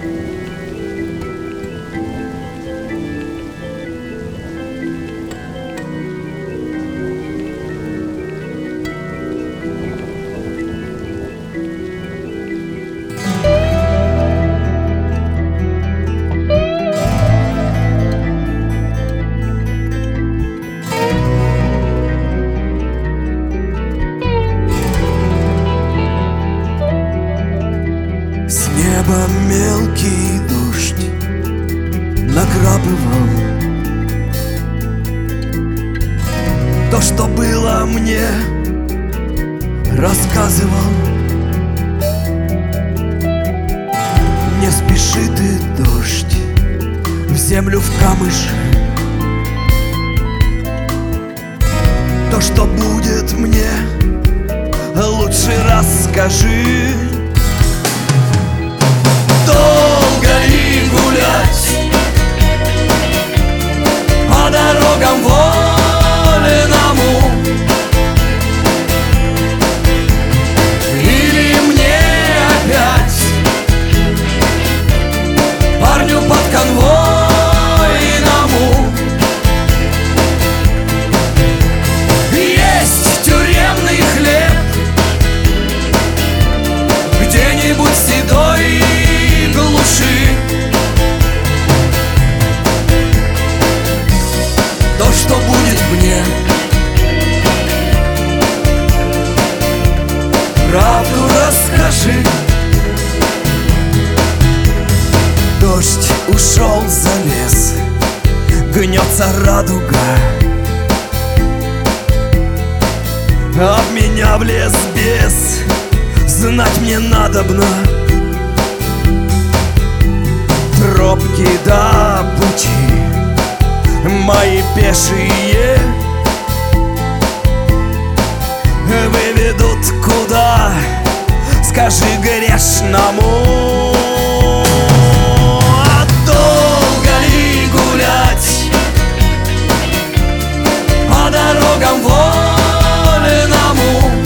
С неба мелкий дождь накрапывал. То, что было, мне рассказывал. Не спеши ты, дождь, в землю, в камыш. То, что будет мне, лучше расскажи. Долго ли гулять по дорогам вольному? Или мне опять парню под конвойному? Есть тюремный хлеб где-нибудь седой глуши. То, что будет мне, правду расскажи. Дождь ушел за лес, гнется радуга. Об меня в лес бес, знать мне надобно. Тропки до пути мои пешие выведут куда, скажи грешному. А долго ли гулять по дорогам вольному?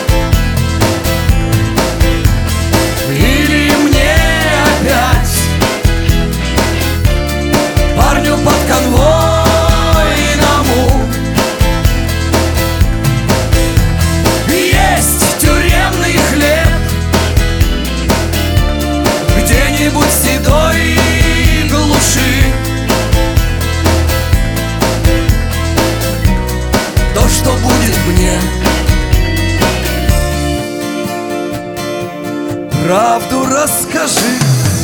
Или мне опять парню под конвойному? Есть тюремный хлеб где-нибудь седой глуши. То, что будет мне, правду расскажи.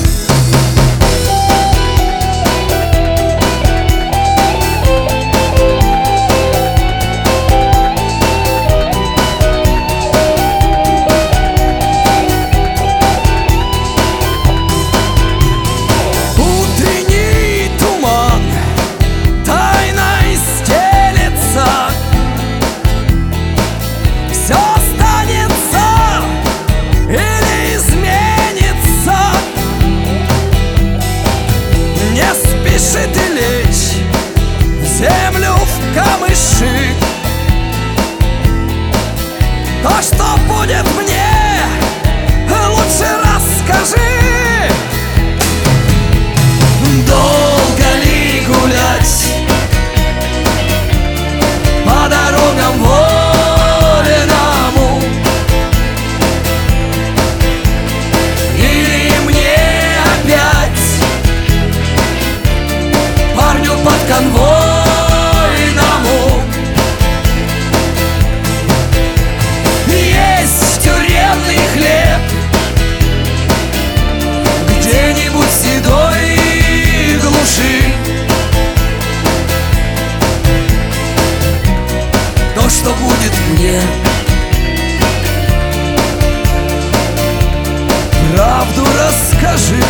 Спешит и лечь в землю, в камыши. То, что будет мне, лучше расскажи. Долго ли гулять по дорогам вольному? Или мне опять парню под конвойному? Есть тюремный хлеб где-нибудь седой глуши. То, что будет мне, правду расскажи.